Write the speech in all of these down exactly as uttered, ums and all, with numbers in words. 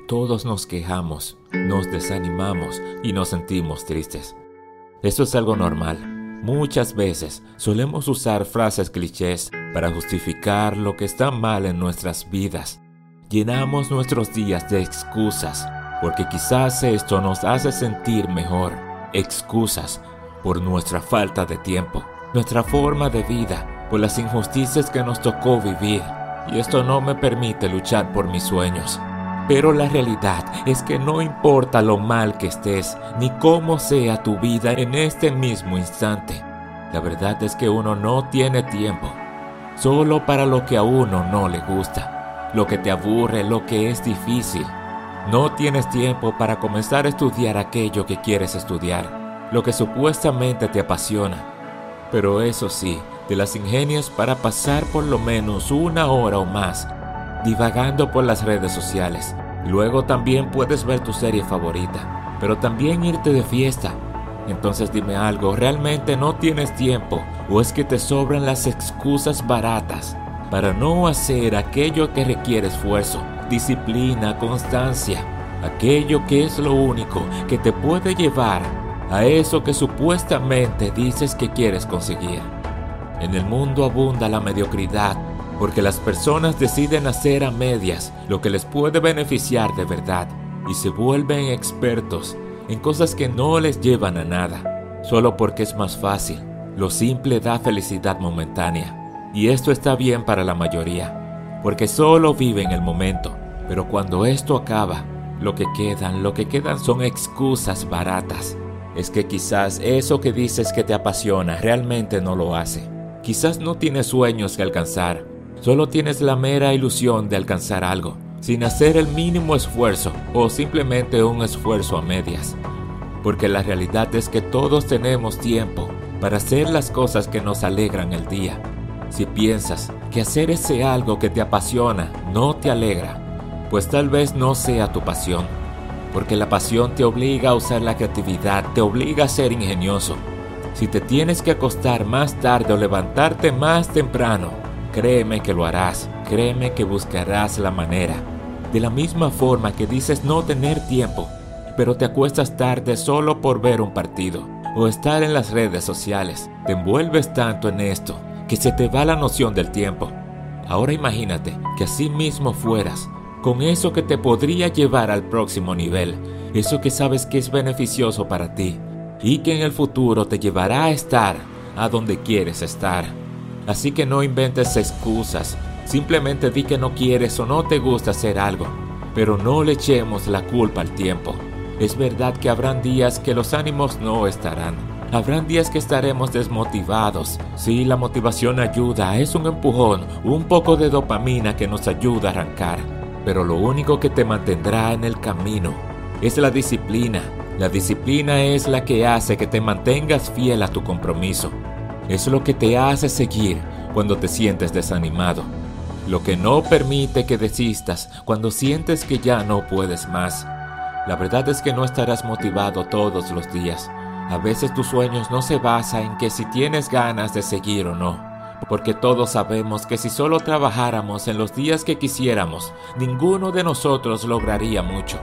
todos nos quejamos, nos desanimamos y nos sentimos tristes. Eso es algo normal. Muchas veces solemos usar frases clichés para justificar lo que está mal en nuestras vidas. Llenamos nuestros días de excusas, porque quizás esto nos hace sentir mejor. Excusas por nuestra falta de tiempo, nuestra forma de vida, por las injusticias que nos tocó vivir. Y esto no me permite luchar por mis sueños. Pero la realidad es que no importa lo mal que estés, ni cómo sea tu vida en este mismo instante. La verdad es que uno no tiene tiempo, solo para lo que a uno no le gusta, lo que te aburre, lo que es difícil. No tienes tiempo para comenzar a estudiar aquello que quieres estudiar, lo que supuestamente te apasiona. Pero eso sí, te las ingenias para pasar por lo menos una hora o más divagando por las redes sociales. Luego también puedes ver tu serie favorita, pero también irte de fiesta. Entonces dime algo, ¿realmente no tienes tiempo o es que te sobran las excusas baratas para no hacer aquello que requiere esfuerzo, disciplina, constancia? Aquello que es lo único que te puede llevar a eso que supuestamente dices que quieres conseguir. En el mundo abunda la mediocridad, porque las personas deciden hacer a medias lo que les puede beneficiar de verdad y se vuelven expertos en cosas que no les llevan a nada, solo porque es más fácil. Lo simple da felicidad momentánea, y esto está bien para la mayoría, porque solo viven el momento, pero cuando esto acaba, lo que quedan, lo que quedan son excusas baratas. Es que quizás eso que dices que te apasiona realmente no lo hace. Quizás no tienes sueños que alcanzar, solo tienes la mera ilusión de alcanzar algo, sin hacer el mínimo esfuerzo o simplemente un esfuerzo a medias. Porque la realidad es que todos tenemos tiempo para hacer las cosas que nos alegran el día. Si piensas que hacer ese algo que te apasiona no te alegra, pues tal vez no sea tu pasión. Porque la pasión te obliga a usar la creatividad, te obliga a ser ingenioso. Si te tienes que acostar más tarde o levantarte más temprano, créeme que lo harás, créeme que buscarás la manera. De la misma forma que dices no tener tiempo, pero te acuestas tarde solo por ver un partido o estar en las redes sociales, te envuelves tanto en esto que se te va la noción del tiempo. Ahora imagínate que así mismo fueras, con eso que te podría llevar al próximo nivel, eso que sabes que es beneficioso para ti y que en el futuro te llevará a estar a donde quieres estar. Así que no inventes excusas, simplemente di que no quieres o no te gusta hacer algo, pero no le echemos la culpa al tiempo. Es verdad que habrán días que los ánimos no estarán, habrán días que estaremos desmotivados. Sí, la motivación ayuda, es un empujón, un poco de dopamina que nos ayuda a arrancar, pero lo único que te mantendrá en el camino es la disciplina. La disciplina es la que hace que te mantengas fiel a tu compromiso. Es lo que te hace seguir cuando te sientes desanimado, lo que no permite que desistas cuando sientes que ya no puedes más. La verdad es que no estarás motivado todos los días. A veces tus sueños no se basan en que si tienes ganas de seguir o no, porque todos sabemos que si solo trabajáramos en los días que quisiéramos, ninguno de nosotros lograría mucho.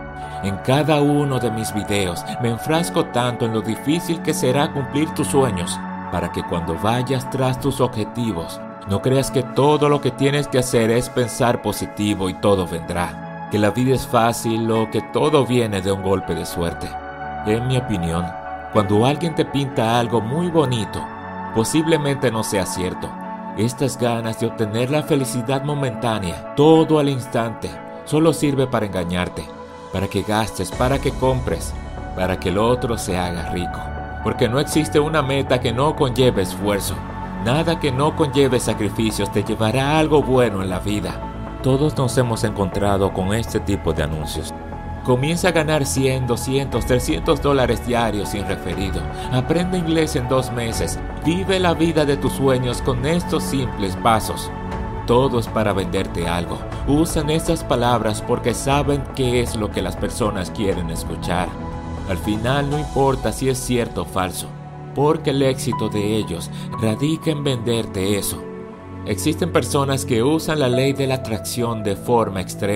En cada uno de mis videos me enfrasco tanto en lo difícil que será cumplir tus sueños, para que cuando vayas tras tus objetivos, no creas que todo lo que tienes que hacer es pensar positivo y todo vendrá, que la vida es fácil o que todo viene de un golpe de suerte. En mi opinión, cuando alguien te pinta algo muy bonito, posiblemente no sea cierto. Estas ganas de obtener la felicidad momentánea, todo al instante, solo sirve para engañarte, para que gastes, para que compres, para que el otro se haga rico. Porque no existe una meta que no conlleve esfuerzo. Nada que no conlleve sacrificios te llevará a algo bueno en la vida. Todos nos hemos encontrado con este tipo de anuncios. Comienza a ganar cien, doscientos, trescientos dólares diarios sin referido. Aprende inglés en dos meses. Vive la vida de tus sueños con estos simples pasos. Todo es para venderte algo. Usan estas palabras porque saben qué es lo que las personas quieren escuchar. Al final no importa si es cierto o falso, porque el éxito de ellos radica en venderte eso. Existen personas que usan la ley de la atracción de forma extrema.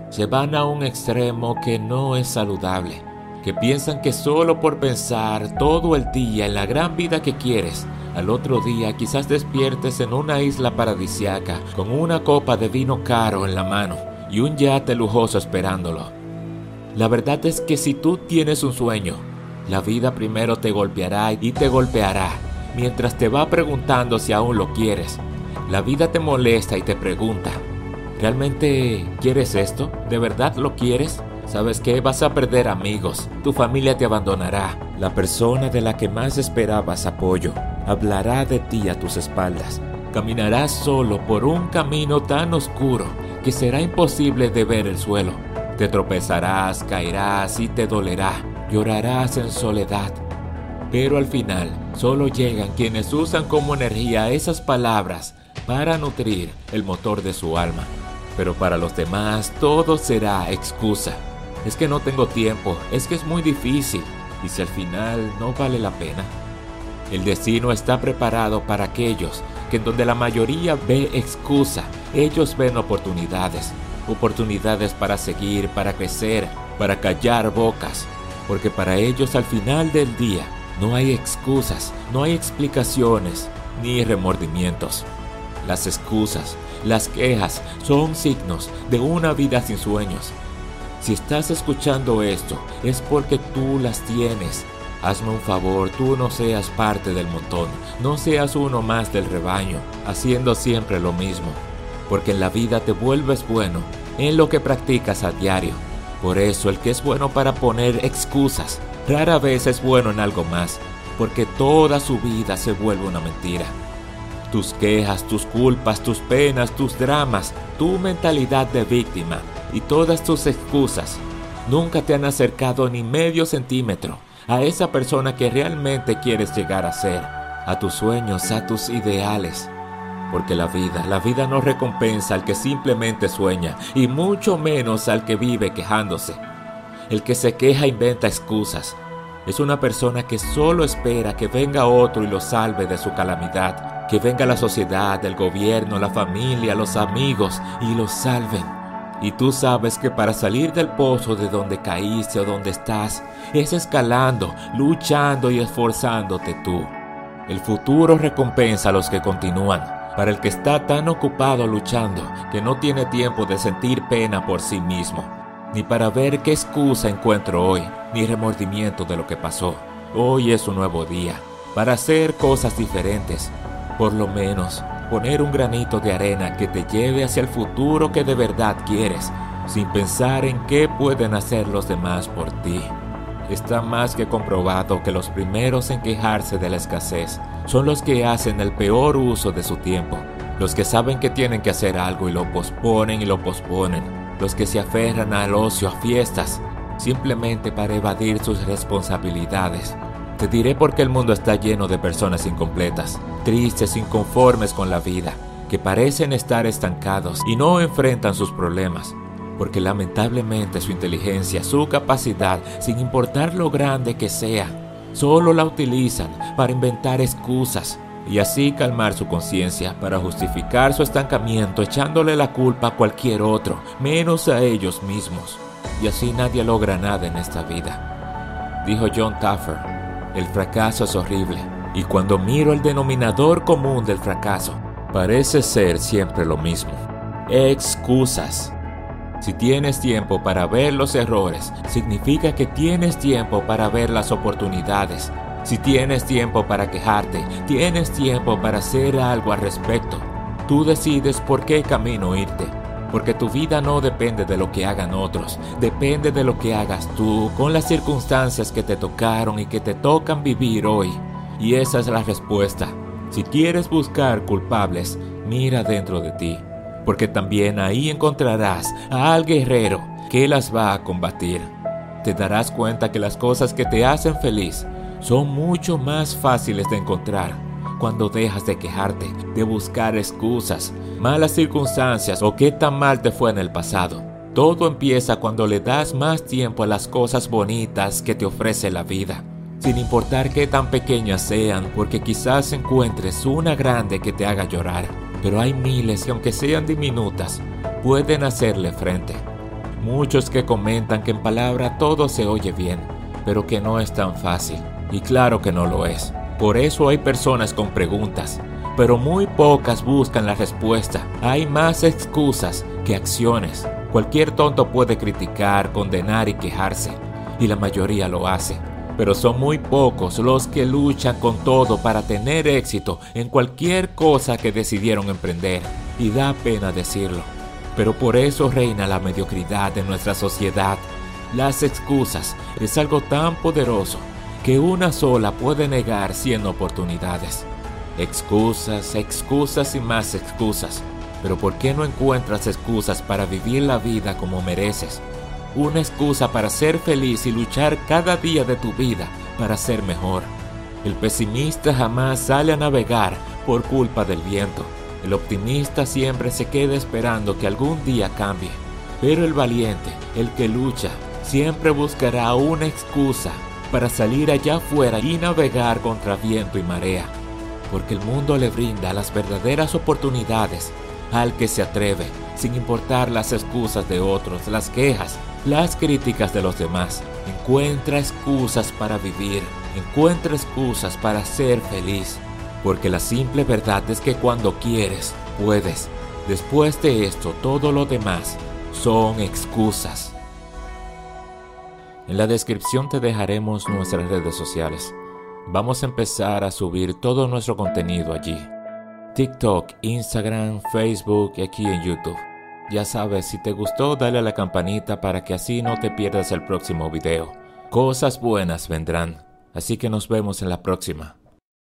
se van a un extremo que no es saludable, que piensan que solo por pensar todo el día en la gran vida que quieres, al otro día quizás despiertes en una isla paradisiaca con una copa de vino caro en la mano y un yate lujoso esperándolo. La verdad es que si tú tienes un sueño, la vida primero te golpeará y te golpeará mientras te va preguntando si aún lo quieres. La vida te molesta y te pregunta, ¿realmente quieres esto? ¿De verdad lo quieres? ¿Sabes qué? Vas a perder amigos, tu familia te abandonará, la persona de la que más esperabas apoyo hablará de ti a tus espaldas. Caminarás solo por un camino tan oscuro que será imposible de ver el suelo. Te tropezarás, caerás y te dolerá, llorarás en soledad. Pero al final, solo llegan quienes usan como energía esas palabras para nutrir el motor de su alma. Pero para los demás, todo será excusa. Es que no tengo tiempo, es que es muy difícil, y si al final no vale la pena. El destino está preparado para aquellos que en donde la mayoría ve excusa, ellos ven oportunidades. Oportunidades para seguir, para crecer, para callar bocas. Porque para ellos al final del día no hay excusas, no hay explicaciones, ni remordimientos. Las excusas, las quejas son signos de una vida sin sueños. Si estás escuchando esto, es porque tú las tienes. Hazme un favor, tú no seas parte del montón, no seas uno más del rebaño, haciendo siempre lo mismo. Porque en la vida te vuelves bueno en lo que practicas a diario. Por eso el que es bueno para poner excusas, rara vez es bueno en algo más, porque toda su vida se vuelve una mentira. Tus quejas, tus culpas, tus penas, tus dramas, tu mentalidad de víctima y todas tus excusas nunca te han acercado ni medio centímetro a esa persona que realmente quieres llegar a ser, a tus sueños, a tus ideales. Porque la vida, la vida no recompensa al que simplemente sueña, y mucho menos al que vive quejándose. El que se queja inventa excusas. Es una persona que solo espera que venga otro y lo salve de su calamidad. Que venga la sociedad, el gobierno, la familia, los amigos y lo salven. Y tú sabes que para salir del pozo de donde caíste o donde estás, es escalando, luchando y esforzándote tú. El futuro recompensa a los que continúan. Para el que está tan ocupado luchando que no tiene tiempo de sentir pena por sí mismo, ni para ver qué excusa encuentro hoy, ni remordimiento de lo que pasó. Hoy es un nuevo día, para hacer cosas diferentes, por lo menos poner un granito de arena que te lleve hacia el futuro que de verdad quieres, sin pensar en qué pueden hacer los demás por ti. Está más que comprobado que los primeros en quejarse de la escasez son los que hacen el peor uso de su tiempo, los que saben que tienen que hacer algo y lo posponen y lo posponen, los que se aferran al ocio, a fiestas, simplemente para evadir sus responsabilidades. Te diré por qué el mundo está lleno de personas incompletas, tristes, inconformes con la vida, que parecen estar estancados y no enfrentan sus problemas. Porque lamentablemente su inteligencia, su capacidad, sin importar lo grande que sea, solo la utilizan para inventar excusas y así calmar su conciencia para justificar su estancamiento echándole la culpa a cualquier otro, menos a ellos mismos. Y así nadie logra nada en esta vida. Dijo John Taffer, el fracaso es horrible y cuando miro el denominador común del fracaso, parece ser siempre lo mismo. Excusas. Si tienes tiempo para ver los errores, significa que tienes tiempo para ver las oportunidades. Si tienes tiempo para quejarte, tienes tiempo para hacer algo al respecto. Tú decides por qué camino irte, porque tu vida no depende de lo que hagan otros, depende de lo que hagas tú con las circunstancias que te tocaron y que te tocan vivir hoy. Y esa es la respuesta. Si quieres buscar culpables, mira dentro de ti. Porque también ahí encontrarás al guerrero que las va a combatir. Te darás cuenta que las cosas que te hacen feliz son mucho más fáciles de encontrar cuando dejas de quejarte, de buscar excusas, malas circunstancias o qué tan mal te fue en el pasado. Todo empieza cuando le das más tiempo a las cosas bonitas que te ofrece la vida, sin importar qué tan pequeñas sean, porque quizás encuentres una grande que te haga llorar. Pero hay miles que aunque sean diminutas, pueden hacerle frente. Muchos que comentan que en palabra todo se oye bien, pero que no es tan fácil. Y claro que no lo es. Por eso hay personas con preguntas, pero muy pocas buscan la respuesta. Hay más excusas que acciones. Cualquier tonto puede criticar, condenar y quejarse, y la mayoría lo hace. Pero son muy pocos los que luchan con todo para tener éxito en cualquier cosa que decidieron emprender. Y da pena decirlo. Pero por eso reina la mediocridad en nuestra sociedad. Las excusas es algo tan poderoso que una sola puede negar cien oportunidades. Excusas, excusas y más excusas. Pero ¿por qué no encuentras excusas para vivir la vida como mereces? Una excusa para ser feliz y luchar cada día de tu vida para ser mejor. El pesimista jamás sale a navegar por culpa del viento. El optimista siempre se queda esperando que algún día cambie. Pero el valiente, el que lucha, siempre buscará una excusa para salir allá afuera y navegar contra viento y marea. Porque el mundo le brinda las verdaderas oportunidades al que se atreve, sin importar las excusas de otros, las quejas, las críticas de los demás. Encuentra excusas para vivir, encuentra excusas para ser feliz. Porque la simple verdad es que cuando quieres, puedes. Después de esto, todo lo demás son excusas. En la descripción te dejaremos nuestras redes sociales. Vamos a empezar a subir todo nuestro contenido allí. TikTok, Instagram, Facebook y aquí en YouTube. Ya sabes, si te gustó, dale a la campanita para que así no te pierdas el próximo video. Cosas buenas vendrán, así que nos vemos en la próxima.